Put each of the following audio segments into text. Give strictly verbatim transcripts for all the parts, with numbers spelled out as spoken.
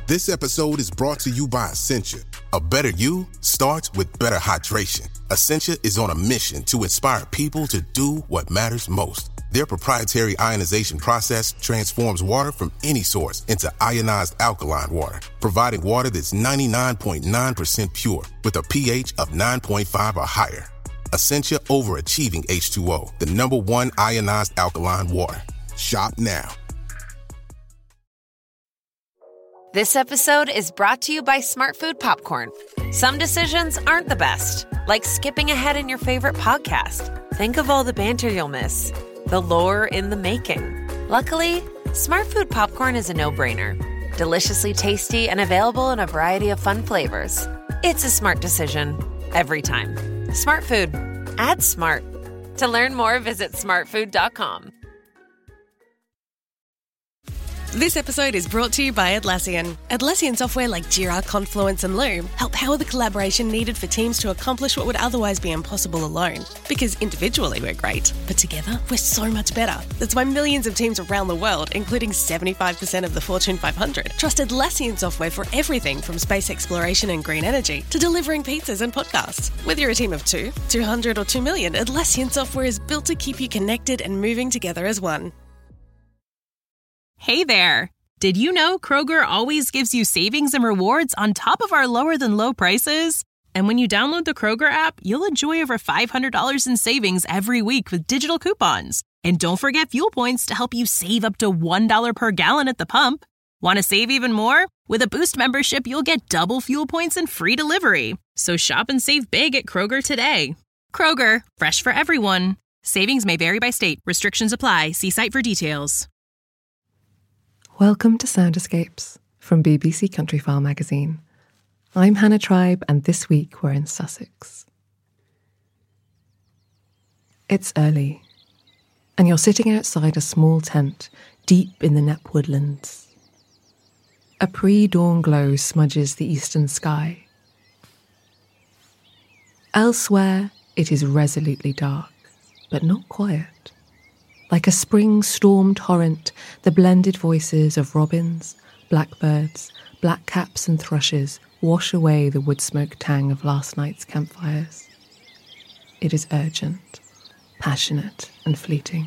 This episode is brought to you by Essentia. A better you starts with better hydration. Essentia is on a mission to inspire people to do what matters most. Their proprietary ionization process transforms water from any source into ionized alkaline water, providing water that's ninety-nine point nine percent pure with a pH of nine point five or higher. Essentia Overachieving H two O, the number one ionized alkaline water. Shop now. This episode is brought to you by Smartfood Popcorn. Some decisions aren't the best, like skipping ahead in your favorite podcast. Think of all the banter you'll miss, the lore in the making. Luckily, Smartfood Popcorn is a no-brainer. Deliciously tasty and available in a variety of fun flavors. It's a smart decision every time. Smartfood. Add smart. To learn more, visit smartfood dot com. This episode is brought to you by Atlassian. Atlassian software like Jira, Confluence and Loom help power the collaboration needed for teams to accomplish what would otherwise be impossible alone. Because individually we're great, but together we're so much better. That's why millions of teams around the world, including seventy-five percent of the Fortune five hundred, trust Atlassian software for everything from space exploration and green energy to delivering pizzas and podcasts. Whether you're a team of two, two hundred or two million, Atlassian software is built to keep you connected and moving together as one. Hey there! Did you know Kroger always gives you savings and rewards on top of our lower-than-low prices? And when you download the Kroger app, you'll enjoy over five hundred dollars in savings every week with digital coupons. And don't forget fuel points to help you save up to one dollar per gallon at the pump. Want to save even more? With a Boost membership, you'll get double fuel points and free delivery. So shop and save big at Kroger today. Kroger, fresh for everyone. Savings may vary by state. Restrictions apply. See site for details. Welcome to Sound Escapes from B B C Countryfile magazine. I'm Hannah Tribe, and this week we're in Sussex. It's early, and you're sitting outside a small tent deep in the Knepp woodlands. A pre-dawn glow smudges the eastern sky. Elsewhere, it is resolutely dark, but not quiet. Like a spring storm torrent, the blended voices of robins, blackbirds, blackcaps and thrushes wash away the wood smoke tang of last night's campfires. It is urgent, passionate and fleeting.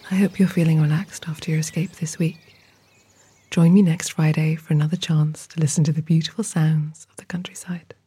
I hope you're feeling relaxed after your escape this week. Join me next Friday for another chance to listen to the beautiful sounds of the countryside.